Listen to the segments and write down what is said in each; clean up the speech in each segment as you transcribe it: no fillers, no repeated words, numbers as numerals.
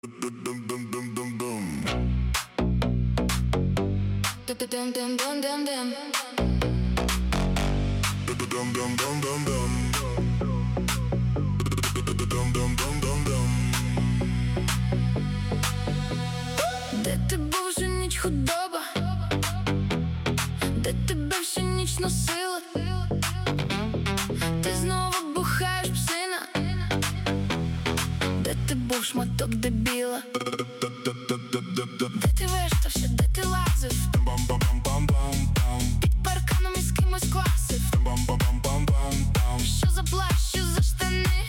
Де ти був всю ніч, худоба? Де тебе всю ніч носила? Ти знову бухаєш, псина? Де ти був, шматок дебіла? Де ти вештався, де ти лазив? Під парканом із кимось класив? Що за плащ, що за штани?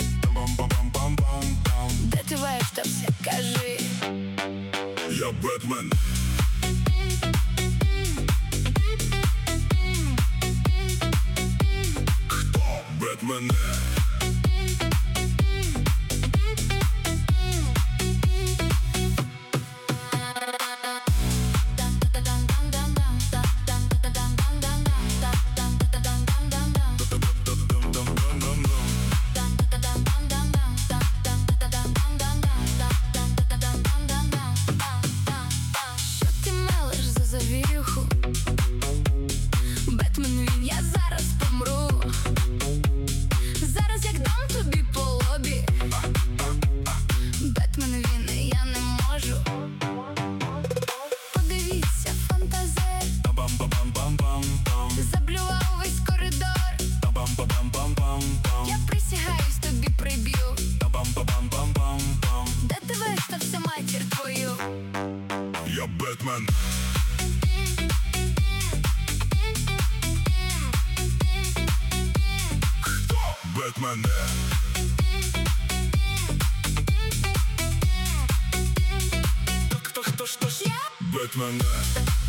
Де ти вештався, кажи? Я Бетмен. Хто бет мене? Завірюху, Бетмен він, я зараз помру. Зараз як дам тобі по лобі. Бетмен він, я не можу. Подивіться, фантазер заблював весь коридор. Я присягаюсь, тобі приб'ю. Де ти вистався, матір твою? Я Бетмен. Хто бет мене? Хто ж? Я Бет мене.